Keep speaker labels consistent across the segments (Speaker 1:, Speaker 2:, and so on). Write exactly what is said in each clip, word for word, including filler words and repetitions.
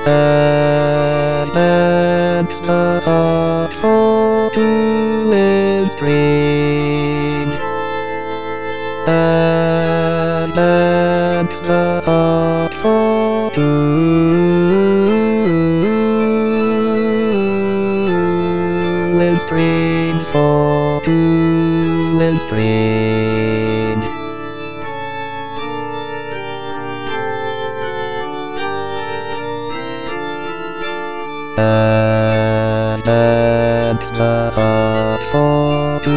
Speaker 1: And that's the whole to its dreams. And that's the whole to its dreams, for to its dreams. And that's the whole to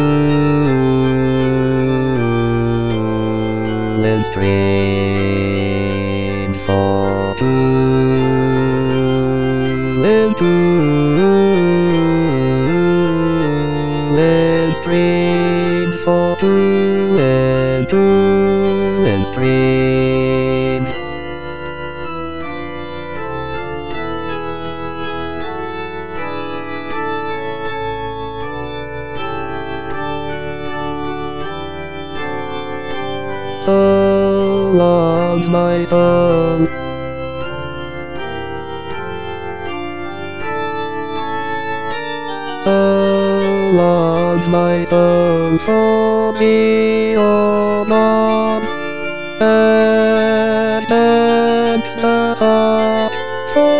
Speaker 1: its dreams, for to its dreams, for to its dreams. So loves my soul. So loves my soul for me, oh Lord. And that's the heart for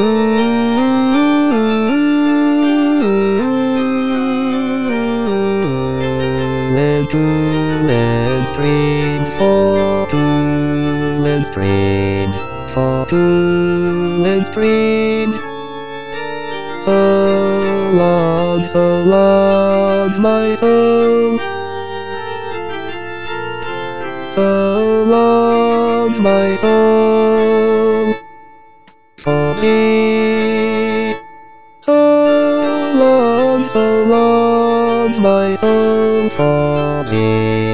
Speaker 1: to its dreams, for to its dreams, for to its dreams. So loves, so loves my soul. So loves my soul for me. So loves, so loves my soul for me.